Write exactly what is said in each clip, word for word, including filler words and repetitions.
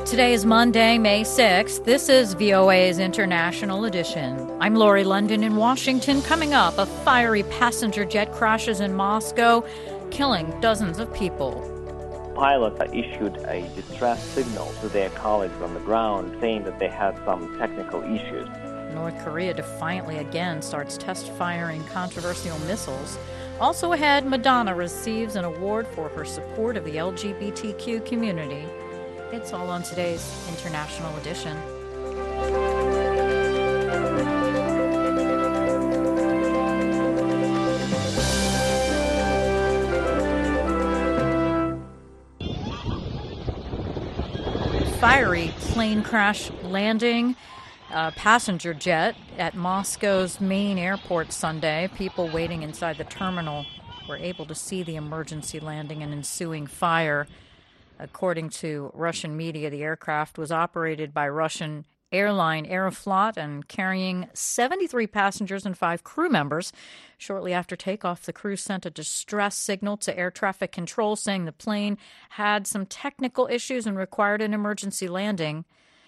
Today is Monday, May sixth. This is V O A's International Edition. I'm Lori London in Washington. Coming up, a fiery passenger jet crashes in Moscow, killing dozens of people. Pilots issued a distress signal to their colleagues on the ground, saying that they had some technical issues. North Korea defiantly again starts test firing controversial missiles. Also ahead, Madonna receives an award for her support of the L G B T Q community. It's all on today's International Edition. Fiery plane crash landing, a passenger jet at Moscow's main airport Sunday. People waiting inside the terminal were able to see the emergency landing and ensuing fire. According to Russian media, the aircraft was operated by Russian airline Aeroflot and carrying seventy-three passengers and five crew members. Shortly after takeoff, the crew sent a distress signal to air traffic control saying the plane had some technical issues and required an emergency landing.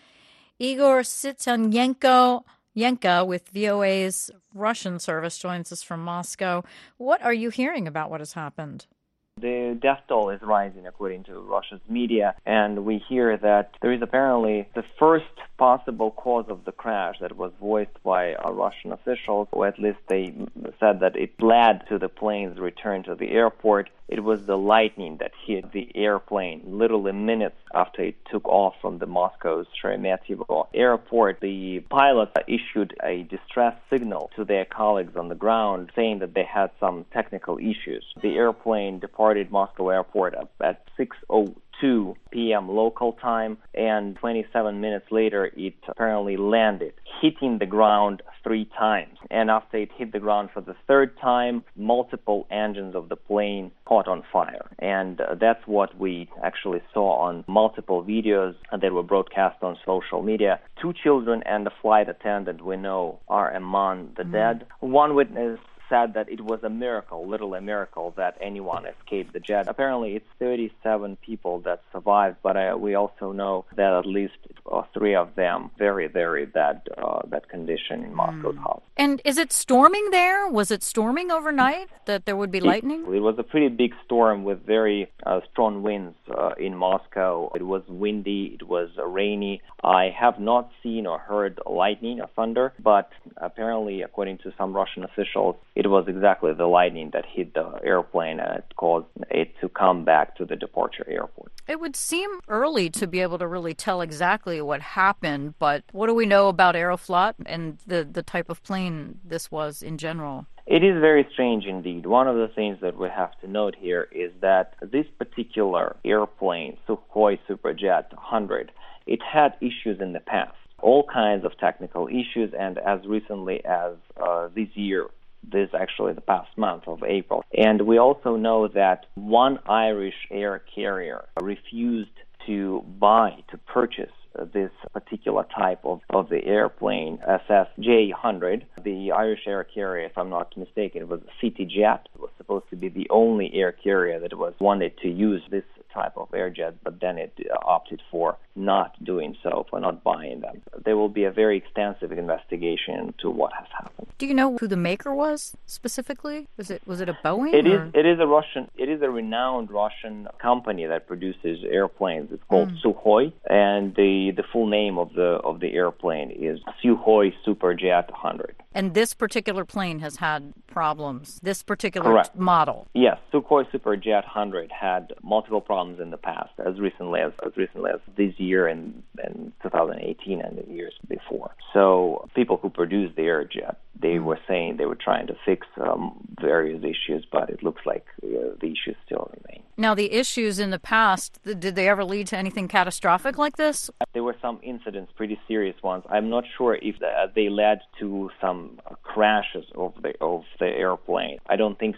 Igor Sityanenko Yenka with V O A's Russian service joins us from Moscow. What are you hearing about what has happened? The death toll is rising according to Russia's media, and we hear that there is apparently the first possible cause of the crash that was voiced by uh, Russian officials, or at least they said that it led to the plane's return to the airport. It was the lightning that hit the airplane literally minutes after it took off from the Moscow's Sheremetyevo airport. The pilots issued a distress signal to their colleagues on the ground, saying that they had some technical issues. The airplane departed Moscow airport at six oh two p.m. local time, and twenty-seven minutes later it apparently landed, hitting the ground three times. And after it hit the ground for the third time, multiple engines of the plane caught on fire. And uh, that's what we actually saw on multiple videos that were broadcast on social media. Two children and a flight attendant we know are among the mm. dead. One witness said that it was a miracle, literally a miracle, that anyone escaped the jet. Apparently, it's thirty-seven people that survived, but uh, we also know that at least uh, three of them very, very bad, uh, bad condition in Moscow's mm. house. And is it storming there? Was it storming overnight that there would be lightning? It, it was a pretty big storm with very uh, strong winds uh, in Moscow. It was windy, it was uh, rainy. I have not seen or heard lightning or thunder, but apparently, according to some Russian officials, it was exactly the lightning that hit the airplane and it caused it to come back to the departure airport. It would seem early to be able to really tell exactly what happened, but what do we know about Aeroflot and the, the type of plane this was in general? It is very strange indeed. One of the things that we have to note here is that this particular airplane, Sukhoi Superjet one hundred, it had issues in the past, all kinds of technical issues, and as recently as uh, this year, this actually the past month of April. And we also know that one Irish air carrier refused to buy, to purchase uh, this particular type of, of the airplane, S S J one hundred. The Irish air carrier, if I'm not mistaken, was CityJet. It was supposed to be the only air carrier that was wanted to use this type of airjet, but then it uh, opted for not doing so, for not buying them. There will be a very extensive investigation into what has happened. Do you know who the maker was specifically? Was it was it a Boeing? It or? is. It is a Russian. It is a renowned Russian company that produces airplanes. It's called mm. Sukhoi, and the the full name of the of the airplane is Sukhoi Superjet one hundred. And this particular plane has had problems. This particular Correct. model. Yes, Sukhoi Superjet one hundred had multiple problems in the past, as recently as as recently as this year and and two thousand eighteen and the years before. So people who produced the airjet, they were saying they were trying to fix um, various issues, but it looks like uh, the issues still remain. Now, the issues in the past, did they ever lead to anything catastrophic like this? There were some incidents, pretty serious ones. I'm not sure if they led to some crashes of the of the airplane. I don't think so.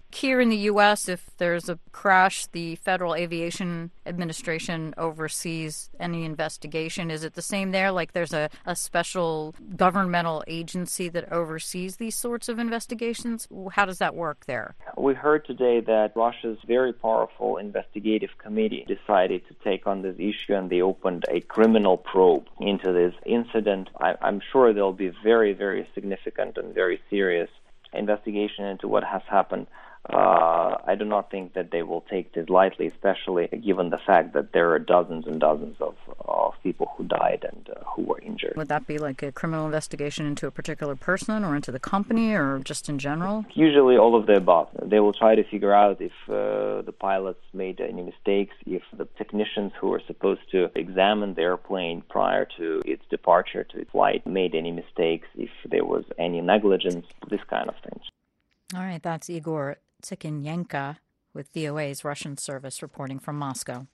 Here in the U S, if there's a crash, the Federal Aviation Administration oversees any investigation. Is it the same there? Like there's a, a special governmental agency that oversees these sorts of investigations? How does that work there? We heard today that Russia's very powerful investigative committee decided to take on this issue, and they opened a criminal probe into this incident. I, I'm sure there'll be very, very significant and very serious investigation into what has happened. Uh, I do not think that they will take this lightly, especially given the fact that there are dozens and dozens of, of people who died and uh, who were injured. Would that be like a criminal investigation into a particular person or into the company or just in general? Usually all of the above. They will try to figure out if uh, the pilots made any mistakes, if the technicians who were supposed to examine the airplane prior to its departure to its flight made any mistakes, if there was any negligence, this kind of things. All right, that's Igor Tikhenenko with V O A's Russian service reporting from Moscow.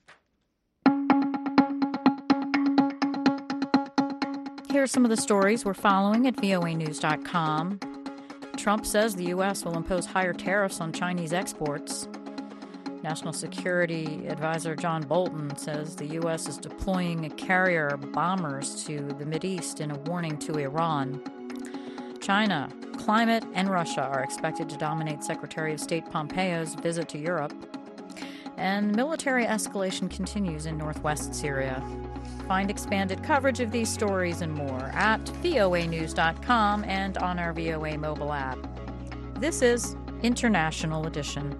Here are some of the stories we're following at V O A news dot com. Trump says the U S will impose higher tariffs on Chinese exports. National Security Advisor John Bolton says the U S is deploying carrier bombers to the Mideast in a warning to Iran. China, climate, and Russia are expected to dominate Secretary of State Pompeo's visit to Europe. And military escalation continues in northwest Syria. Find expanded coverage of these stories and more at V O A news dot com and on our V O A mobile app. This is International Edition.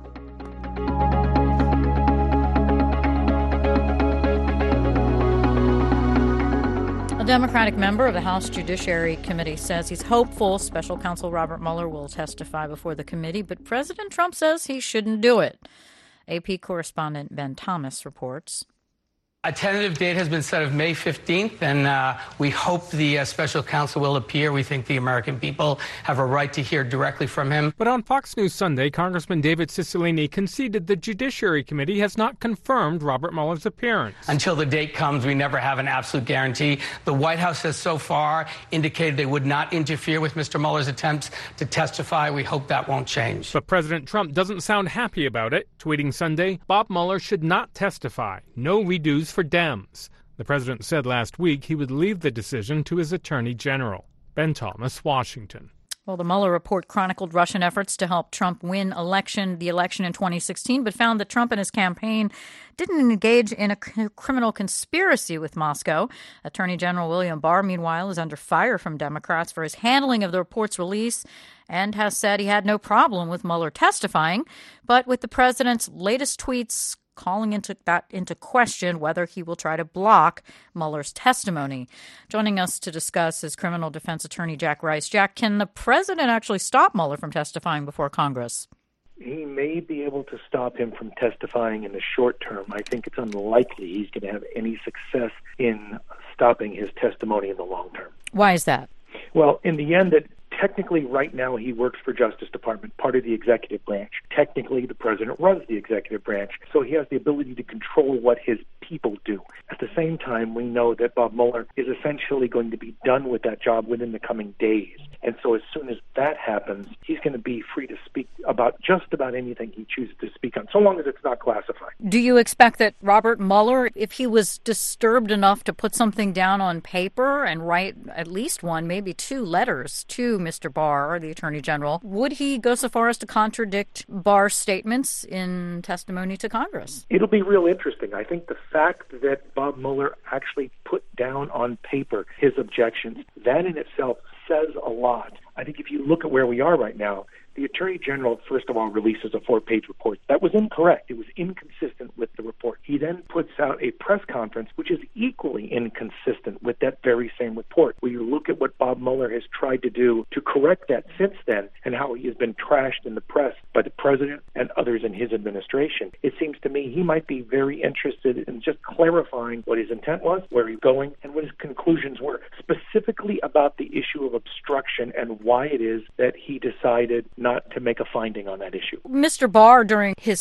A Democratic member of the House Judiciary Committee says he's hopeful Special Counsel Robert Mueller will testify before the committee, but President Trump says he shouldn't do it. A P correspondent Ben Thomas reports. A tentative date has been set of May fifteenth, and uh, we hope the uh, special counsel will appear. We think the American people have a right to hear directly from him. But on Fox News Sunday, Congressman David Cicilline conceded the Judiciary Committee has not confirmed Robert Mueller's appearance. Until the date comes, we never have an absolute guarantee. The White House has so far indicated they would not interfere with Mister Mueller's attempts to testify. We hope that won't change. But President Trump doesn't sound happy about it. Tweeting Sunday, Bob Mueller should not testify. No redos for Dems. The president said last week he would leave the decision to his attorney general. Ben Thomas, Washington. Well, the Mueller report chronicled Russian efforts to help Trump win election, the election in twenty sixteen, but found that Trump and his campaign didn't engage in a c- criminal conspiracy with Moscow. Attorney General William Barr, meanwhile, is under fire from Democrats for his handling of the report's release and has said he had no problem with Mueller testifying. But with the president's latest tweets calling into that into question whether he will try to block Mueller's testimony. Joining us to discuss is criminal defense attorney Jack Rice. Jack, can the president actually stop Mueller from testifying before Congress? He may be able to stop him from testifying in the short term. I think it's unlikely he's going to have any success in stopping his testimony in the long term. Why is that? Well, in the end, it technically, right now, he works for Justice Department, part of the executive branch. Technically, the president runs the executive branch, so he has the ability to control what his people do. At the same time, we know that Bob Mueller is essentially going to be done with that job within the coming days. And so as soon as that happens, he's going to be free to speak about just about anything he chooses to speak on, so long as it's not classified. Do you expect that Robert Mueller, if he was disturbed enough to put something down on paper and write at least one, maybe two letters to Mister Barr, or the Attorney General, would he go so far as to contradict Barr's statements in testimony to Congress? It'll be real interesting. I think the fact that Bob Mueller actually put down on paper his objections, that in itself says a lot. I think if you look at where we are right now, the Attorney General, first of all, releases a four-page report. That was incorrect. It was inconsistent with the report. He then puts out a press conference, which is equally inconsistent with that very same report. When you look at what Bob Mueller has tried to do to correct that since then and how he has been trashed in the press by the president and others in his administration, it seems to me he might be very interested in just clarifying what his intent was, where he's going, and what his conclusions were, specifically about the issue of obstruction and why it is that he decided not to make a finding on that issue. Mister Barr, during his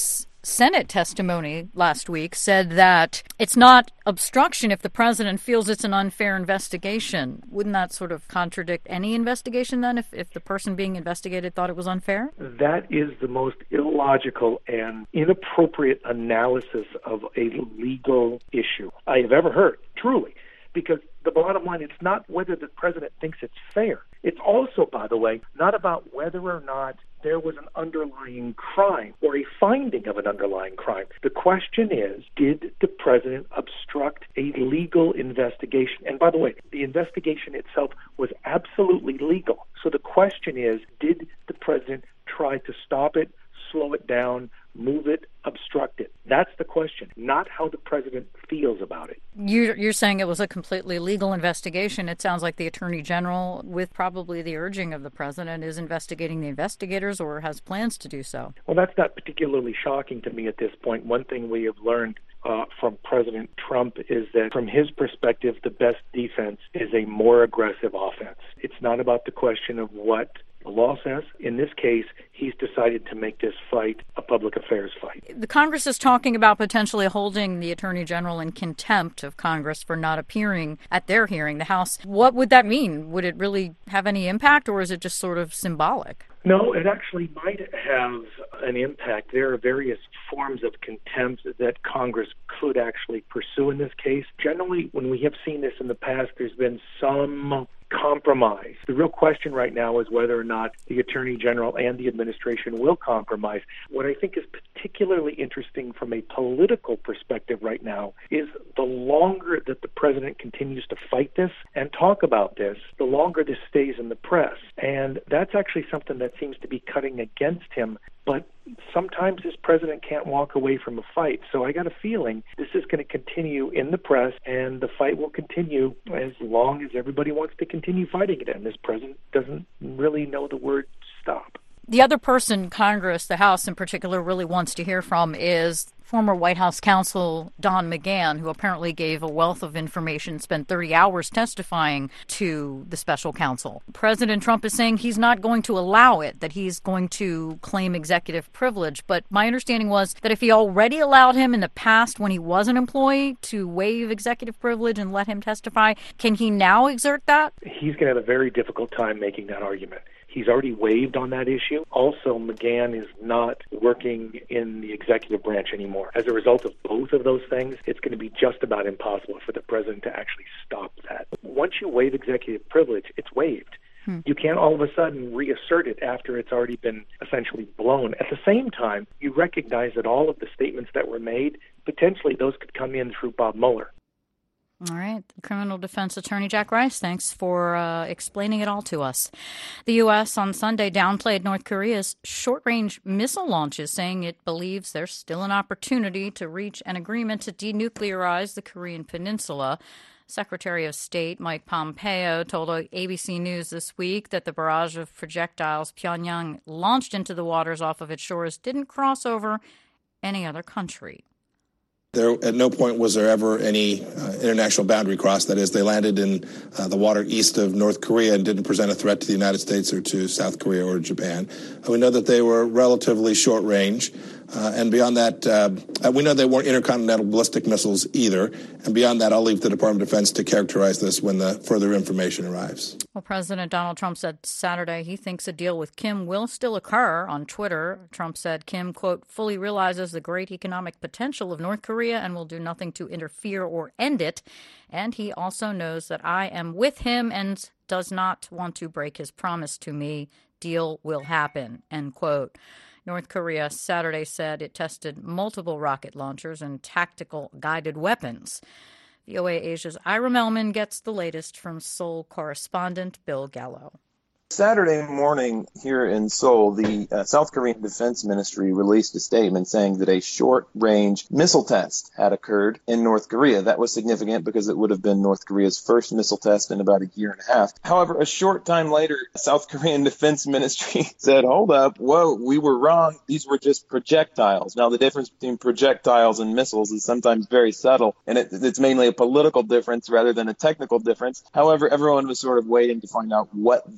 Senate testimony last week said that it's not obstruction if the president feels it's an unfair investigation. Wouldn't that sort of contradict any investigation then if, if the person being investigated thought it was unfair? That is the most illogical and inappropriate analysis of a legal issue I have ever heard, truly. Because the bottom line, it's not whether the president thinks it's fair. It's also, by the way, not about whether or not there was an underlying crime or a finding of an underlying crime. The question is, did the president obstruct a legal investigation? And by the way, the investigation itself was absolutely legal. So the question is, did the president try to stop it, slow it down, move it, obstruct it? That's the question, not how the president feels about it. You're, you're saying it was a completely legal investigation. It sounds like the Attorney General, with probably the urging of the president, is investigating the investigators or has plans to do so. Well, that's not particularly shocking to me at this point. One thing we have learned uh, from President Trump is that from his perspective, the best defense is a more aggressive offense. It's not about the question of what the law says. In this case, he's decided to make this fight a public affairs fight. The Congress is talking about potentially holding the Attorney General in contempt of Congress for not appearing at their hearing, the House. What would that mean? Would it really have any impact, or is it just sort of symbolic? No, it actually might have an impact. There are various forms of contempt that Congress could actually pursue in this case. Generally, when we have seen this in the past, there's been some compromise. The real question right now is whether or not the Attorney General and the administration will compromise. What I think is particularly interesting from a political perspective right now is the longer that the president continues to fight this and talk about this, the longer this stays in the press. And that's actually something that seems to be cutting against him. But sometimes this president can't walk away from a fight. So I got a feeling this is going to continue in the press, and the fight will continue as long as everybody wants to continue fighting it. And this president doesn't really know the word stop. The other person Congress, the House in particular, really wants to hear from is former White House counsel Don McGahn, who apparently gave a wealth of information, spent thirty hours testifying to the special counsel. President Trump is saying he's not going to allow it, that he's going to claim executive privilege. But my understanding was that if he already allowed him in the past when he was an employee to waive executive privilege and let him testify, can he now exert that? He's going to have a very difficult time making that argument. He's already waived on that issue. Also, McGahn is not working in the executive branch anymore. As a result of both of those things, it's going to be just about impossible for the president to actually stop that. Once you waive executive privilege, it's waived. Hmm. You can't all of a sudden reassert it after it's already been essentially blown. At the same time, you recognize that all of the statements that were made, potentially those could come in through Bob Mueller. All right. Criminal defense attorney Jack Rice, thanks for uh, explaining it all to us. The U S on Sunday downplayed North Korea's short-range missile launches, saying it believes there's still an opportunity to reach an agreement to denuclearize the Korean peninsula. Secretary of State Mike Pompeo told A B C News this week that the barrage of projectiles Pyongyang launched into the waters off of its shores didn't cross over any other country. There, at no point was there ever any uh, international boundary crossed. That is, they landed in uh, the water east of North Korea and didn't present a threat to the United States or to South Korea or Japan. Uh, we know that they were relatively short range. Uh, and beyond that, uh, we know they weren't intercontinental ballistic missiles either. And beyond that, I'll leave the Department of Defense to characterize this when the further information arrives. Well, President Donald Trump said Saturday he thinks a deal with Kim will still occur. On Twitter, Trump said Kim, quote, fully realizes the great economic potential of North Korea and will do nothing to interfere or end it. And he also knows that I am with him and does not want to break his promise to me. Deal will happen, end quote. North Korea Saturday said it tested multiple rocket launchers and tactical guided weapons. V O A Asia's Ira Melman gets the latest from Seoul correspondent Bill Gallo. Saturday morning here in Seoul, the uh, South Korean Defense Ministry released a statement saying that a short-range missile test had occurred in North Korea. That was significant because it would have been North Korea's first missile test in about a year and a half. However, a short time later, South Korean Defense Ministry said, hold up, whoa, we were wrong. These were just projectiles. Now, the difference between projectiles and missiles is sometimes very subtle, and it, it's mainly a political difference rather than a technical difference. However, everyone was sort of waiting to find out what these objects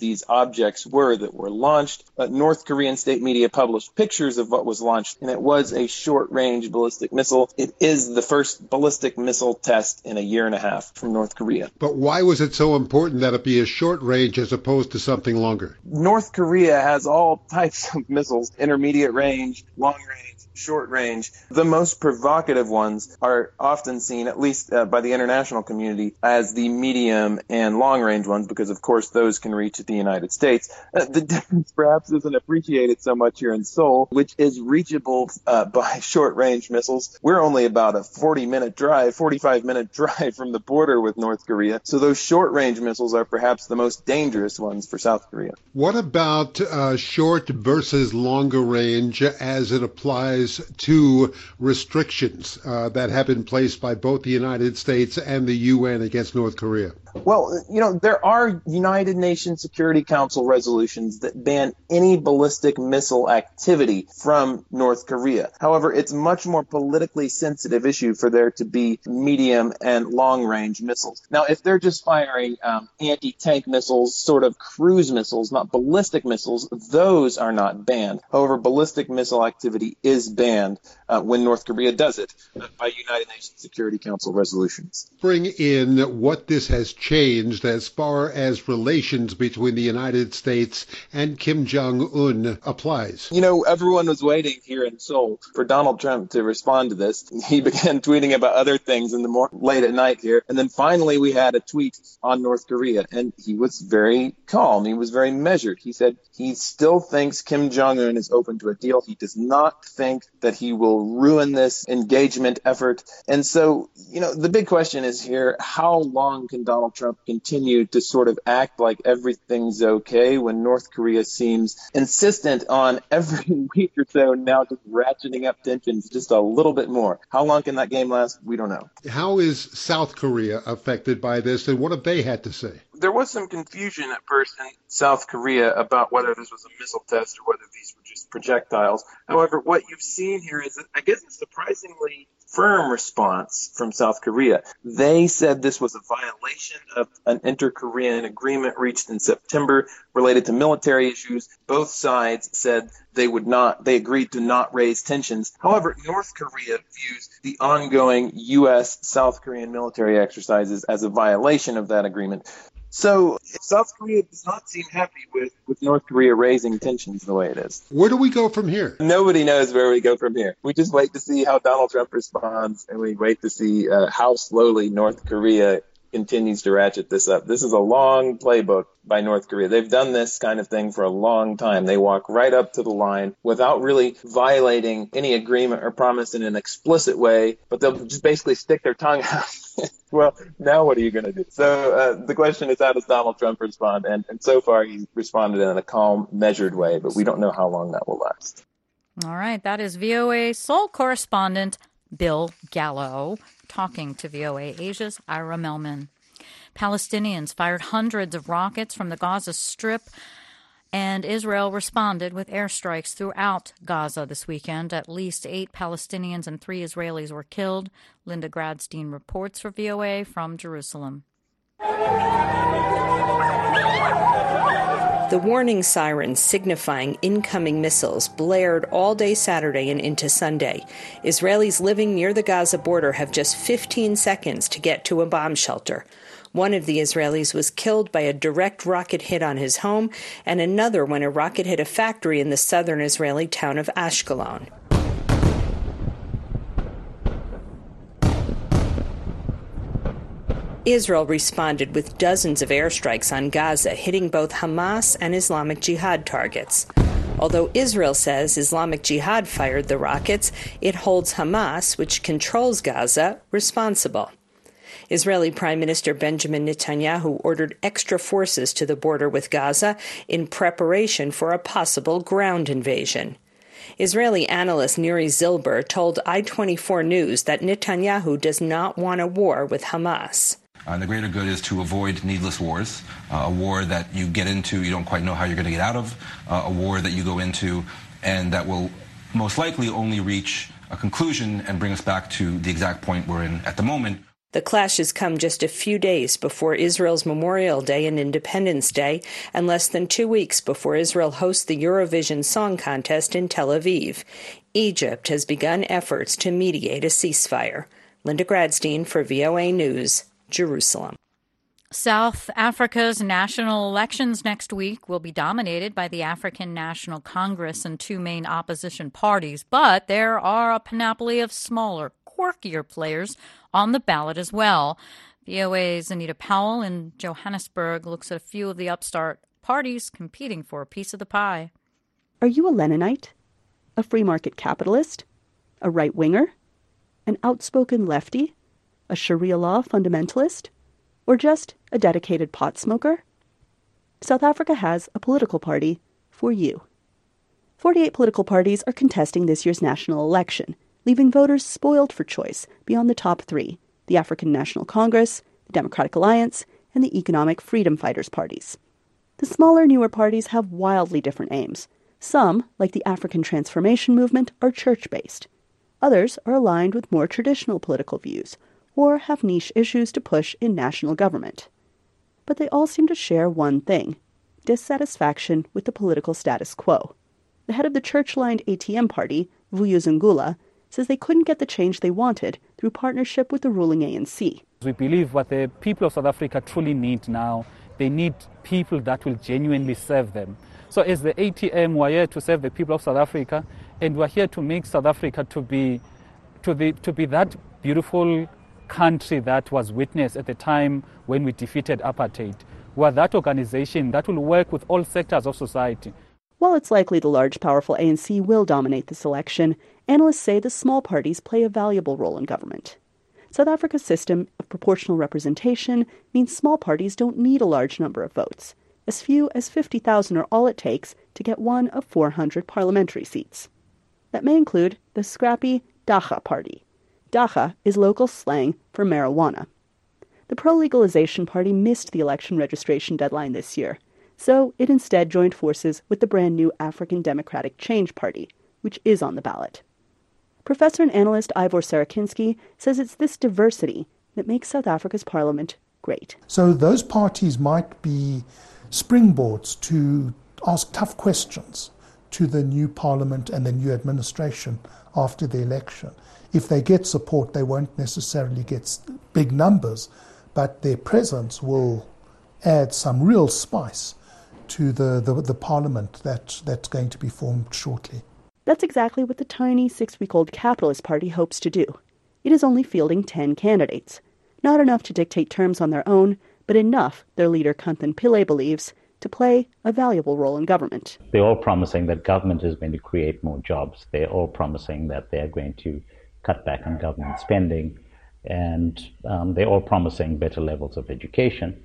objects were that were launched. Uh, North Korean state media published pictures of what was launched, and it was a short-range ballistic missile. It is the first ballistic missile test in a year and a half from North Korea. But why was it so important that it be a short range as opposed to something longer? North Korea has all types of missiles, intermediate range, long range, short range. The most provocative ones are often seen, at least uh, by the international community, as the medium and long range ones, because of course those can reach the United States. Uh, the difference perhaps isn't appreciated so much here in Seoul, which is reachable uh, by short range missiles. We're only about a forty minute drive, forty-five minute drive from the border with North Korea. So those short range missiles are perhaps the most dangerous ones for South Korea. What about uh, short versus longer range as it applies to restrictions uh, that have been placed by both the United States and the U N against North Korea? Well, you know, there are United Nations Security Council resolutions that ban any ballistic missile activity from North Korea. However, it's much more politically sensitive issue for there to be medium and long-range missiles. Now, if they're just firing um, anti-tank missiles, sort of cruise missiles, not ballistic missiles, those are not banned. However, ballistic missile activity is banned uh, when North Korea does it uh, by United Nations Security Council resolutions. Bring in what this has changed as far as relations between the United States and Kim Jong-un applies. You know, everyone was waiting here in Seoul for Donald Trump to respond to this. He began tweeting about other things in the more late at night here. And then finally we had a tweet on North Korea, and he was very calm. He was very measured. He said he still thinks Kim Jong-un is open to a deal. He does not think that he will ruin this engagement effort. And so, you know, the big question is here, how long can Donald Trump continue to sort of act like everything's okay when North Korea seems insistent on every week or so now just ratcheting up tensions just a little bit more? How long can that game last? We don't know. How is South Korea affected by this, and what have they had to say? There was some confusion at first in South Korea about whether this was a missile test or whether these were just projectiles. However, what you've seen here is, I guess, a surprisingly firm response from South Korea. They said this was a violation of an inter-Korean agreement reached in September related to military issues. Both sides said they would not, they agreed to not raise tensions. However, North Korea views the ongoing U S South Korean military exercises as a violation of that agreement. So South Korea does not seem happy with, with North Korea raising tensions the way it is. Where do we go from here? Nobody knows where we go from here. We just wait to see how Donald Trump responds, and we wait to see uh, how slowly North Korea continues to ratchet this up. This is a long playbook by North Korea. They've done this kind of thing for a long time. They walk right up to the line without really violating any agreement or promise in an explicit way, but they'll just basically stick their tongue out. Well, now what are you going to do? So uh, the question is, how does Donald Trump respond? And, and so far, he's responded in a calm, measured way, but we don't know how long that will last. All right. That is V O A Seoul correspondent Bill Gallo talking to V O A Asia's Ira Melman. Palestinians fired hundreds of rockets from the Gaza Strip, and Israel responded with airstrikes throughout Gaza this weekend. At least eight Palestinians and three Israelis were killed. Linda Gradstein reports for V O A from Jerusalem. The warning sirens signifying incoming missiles blared all day Saturday and into Sunday. Israelis living near the Gaza border have just fifteen seconds to get to a bomb shelter. One of the Israelis was killed by a direct rocket hit on his home, and another when a rocket hit a factory in the southern Israeli town of Ashkelon. Israel responded with dozens of airstrikes on Gaza, hitting both Hamas and Islamic Jihad targets. Although Israel says Islamic Jihad fired the rockets, it holds Hamas, which controls Gaza, responsible. Israeli Prime Minister Benjamin Netanyahu ordered extra forces to the border with Gaza in preparation for a possible ground invasion. Israeli analyst Nuri Zilber told I twenty-four News that Netanyahu does not want a war with Hamas. Uh, the greater good is to avoid needless wars, uh, a war that you get into, you don't quite know how you're going to get out of, uh, a war that you go into and that will most likely only reach a conclusion and bring us back to the exact point we're in at the moment. The clashes come just a few days before Israel's Memorial Day and Independence Day, and less than two weeks before Israel hosts the Eurovision Song Contest in Tel Aviv. Egypt has begun efforts to mediate a ceasefire. Linda Gradstein for V O A News, Jerusalem. South Africa's national elections next week will be dominated by the African National Congress and two main opposition parties, but there are a panoply of smaller, quirkier players on the ballot as well. V O A's Anita Powell in Johannesburg looks at a few of the upstart parties competing for a piece of the pie. Are you a Leninite? A free market capitalist? A right-winger? An outspoken lefty? A Sharia law fundamentalist? Or just a dedicated pot smoker? South Africa has a political party for you. forty-eight political parties are contesting this year's national election, leaving voters spoiled for choice beyond the top three, the African National Congress, the Democratic Alliance, and the Economic Freedom Fighters parties. The smaller, newer parties have wildly different aims. Some, like the African Transformation Movement, are church-based. Others are aligned with more traditional political views, or have niche issues to push in national government. But they all seem to share one thing: dissatisfaction with the political status quo. The head of the church-lined A T M party, Vuyuzungula, says they couldn't get the change they wanted through partnership with the ruling A N C. We believe what the people of South Africa truly need now, they need people that will genuinely serve them. So as the A T M, we're here to serve the people of South Africa, and we're here to make South Africa to be, to the, to be that beautiful country that was witnessed at the time when we defeated apartheid. We're that organization that will work with all sectors of society. While it's likely the large, powerful A N C will dominate this election, analysts say the small parties play a valuable role in government. South Africa's system of proportional representation means small parties don't need a large number of votes. As few as fifty thousand are all it takes to get one of four hundred parliamentary seats. That may include the scrappy Dacha party. Dacha is local slang for marijuana. The pro-legalization party missed the election registration deadline this year, so it instead joined forces with the brand new African Democratic Change Party, which is on the ballot. Professor and analyst Ivor Sarakinsky says it's this diversity that makes South Africa's parliament great. So those parties might be springboards to ask tough questions to the new parliament and the new administration after the election. If they get support, they won't necessarily get big numbers, but their presence will add some real spice to the, the, the parliament that, that's going to be formed shortly. That's exactly what the tiny six-week-old Capitalist Party hopes to do. It is only fielding ten candidates. Not enough to dictate terms on their own, but enough, their leader Kanthan Pillay believes, to play a valuable role in government. They're all promising that government is going to create more jobs. They're all promising that they're going to cut back on government spending, and um, they're all promising better levels of education.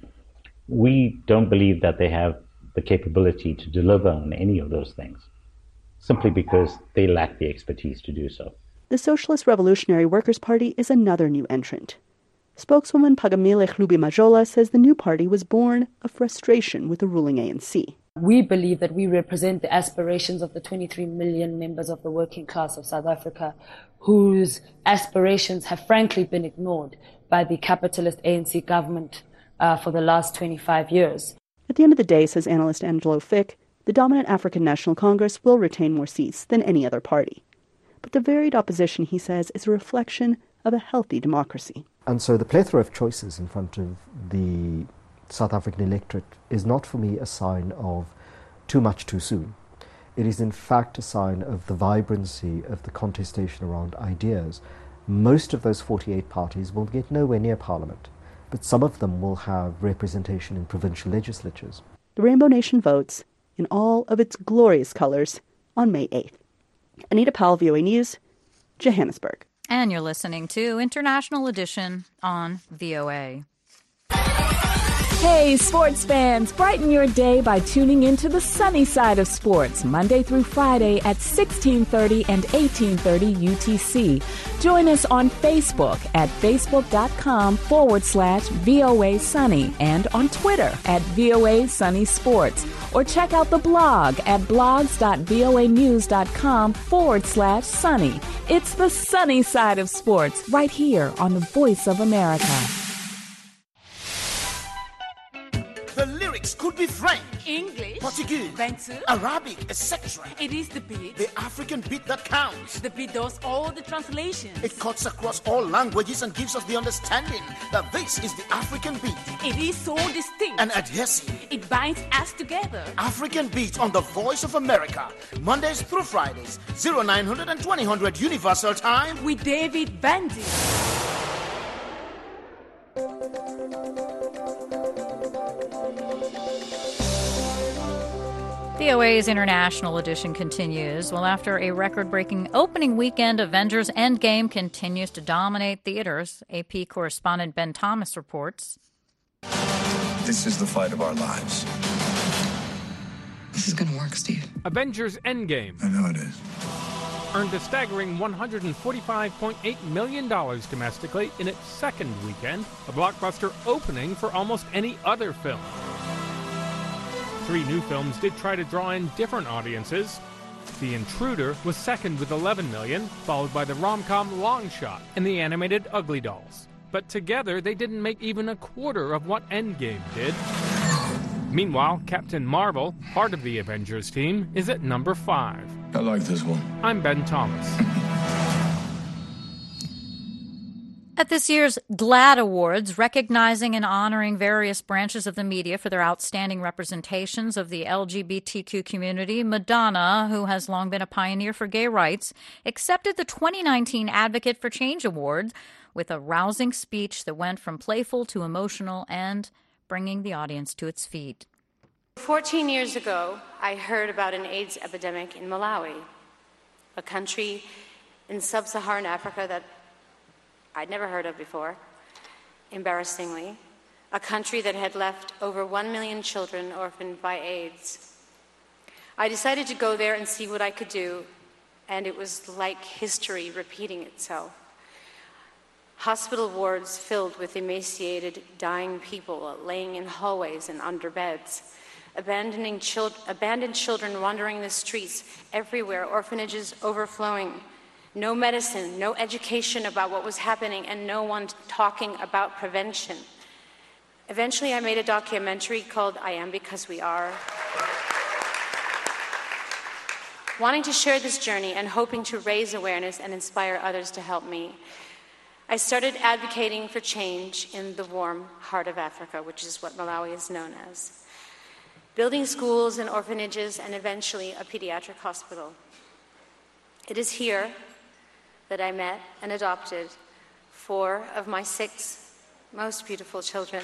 We don't believe that they have the capability to deliver on any of those things, simply because they lack the expertise to do so. The Socialist Revolutionary Workers' Party is another new entrant. Spokeswoman Pagamile Hlubi-Majola says the new party was born of frustration with the ruling A N C. We believe that we represent the aspirations of the twenty-three million members of the working class of South Africa, whose aspirations have frankly been ignored by the capitalist A N C government uh, for the last twenty-five years. At the end of the day, says analyst Angelo Fick, the dominant African National Congress will retain more seats than any other party. But the varied opposition, he says, is a reflection of a healthy democracy. And so the plethora of choices in front of the South African electorate is not for me a sign of too much too soon. It is in fact a sign of the vibrancy of the contestation around ideas. Most of those forty-eight parties will get nowhere near Parliament, but some of them will have representation in provincial legislatures. The Rainbow Nation votes in all of its glorious colors on May eighth. Anita Powell, V O A News, Johannesburg. And you're listening to International Edition on V O A. Hey, sports fans, brighten your day by tuning into the sunny side of sports, Monday through Friday at sixteen thirty and eighteen thirty U T C. Join us on Facebook at facebook.com forward slash VOA Sunny and on Twitter at VOA Sunny Sports. Or check out the blog at blogs.voanews.com forward slash sunny. It's the sunny side of sports right here on the Voice of America. The lyrics could be French, English, Portuguese, Bantu, Arabic, et cetera. It is the beat. The African beat that counts. The beat does all the translations. It cuts across all languages and gives us the understanding that this is the African beat. It is so distinct and adhesive. It binds us together. African Beat on the Voice of America, Mondays through Fridays, oh nine hundred and twenty hundred Universal Time with David Bandy. V O A's International Edition continues. Well, after a record-breaking opening weekend, Avengers Endgame continues to dominate theaters. A P correspondent Ben Thomas reports. This is the fight of our lives. This is going to work, Steve. Avengers Endgame. I know it is. Earned a staggering one hundred forty-five point eight million dollars domestically in its second weekend, a blockbuster opening for almost any other film. Three new films did try to draw in different audiences. The Intruder was second with eleven million dollars, followed by the rom-com Long Shot and the animated Ugly Dolls. But together, they didn't make even a quarter of what Endgame did. Meanwhile, Captain Marvel, part of the Avengers team, is at number five. I like this one. I'm Ben Thomas. At this year's GLAAD Awards, recognizing and honoring various branches of the media for their outstanding representations of the L G B T Q community, Madonna, who has long been a pioneer for gay rights, accepted the twenty nineteen Advocate for Change Award with a rousing speech that went from playful to emotional and bringing the audience to its feet. fourteen years ago, I heard about an AIDS epidemic in Malawi, a country in sub-Saharan Africa that I'd never heard of before, embarrassingly, a country that had left over one million children orphaned by AIDS. I decided to go there and see what I could do, and it was like history repeating itself. Hospital wards filled with emaciated, dying people laying in hallways and under beds, abandoning chil- abandoned children wandering the streets everywhere, orphanages overflowing. No medicine, no education about what was happening, and no one talking about prevention. Eventually, I made a documentary called I Am Because We Are. Wanting to share this journey and hoping to raise awareness and inspire others to help me, I started advocating for change in the warm heart of Africa, which is what Malawi is known as. Building schools and orphanages, and eventually a pediatric hospital. It is here that I met and adopted four of my six most beautiful children.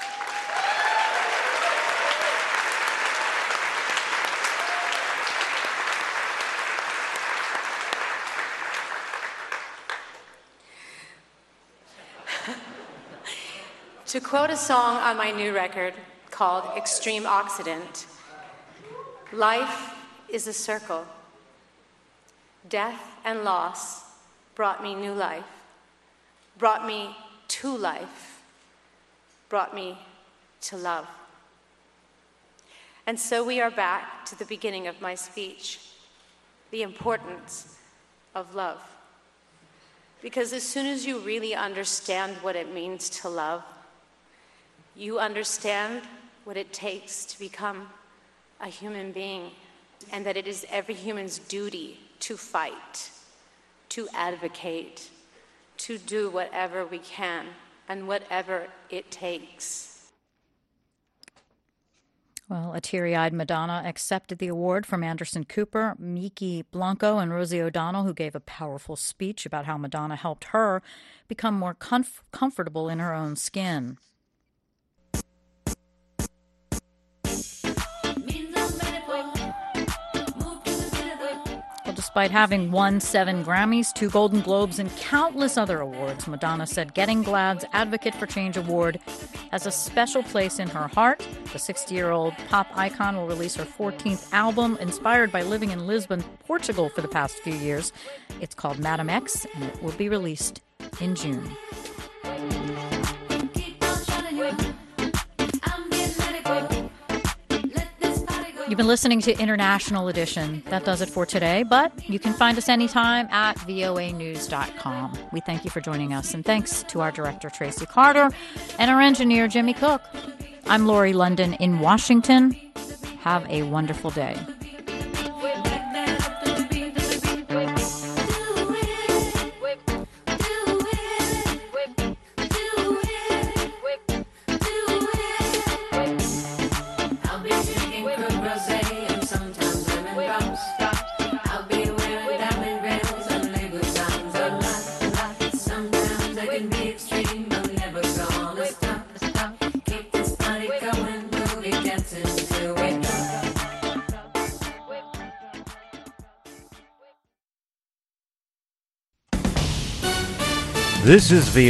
To quote a song on my new record called Extreme Occident, life is a circle. Death and loss brought me new life, brought me to life, brought me to love. And so we are back to the beginning of my speech, the importance of love. Because as soon as you really understand what it means to love, you understand what it takes to become a human being, and that it is every human's duty to fight, to advocate, to do whatever we can and whatever it takes. Well, a teary-eyed Madonna accepted the award from Anderson Cooper, Miki Blanco, and Rosie O'Donnell, who gave a powerful speech about how Madonna helped her become more comf- comfortable in her own skin. Despite having won seven Grammys, two Golden Globes, and countless other awards, Madonna said Getting Glad's Advocate for Change Award has a special place in her heart. The sixty-year-old pop icon will release her fourteenth album, inspired by living in Lisbon, Portugal for the past few years. It's called Madam X, and it will be released in June. You've been listening to International Edition. That does it for today, but you can find us anytime at V O A news dot com. We thank you for joining us, and thanks to our director, Tracy Carter, and our engineer, Jimmy Cook. I'm Lori London in Washington. Have a wonderful day. This is V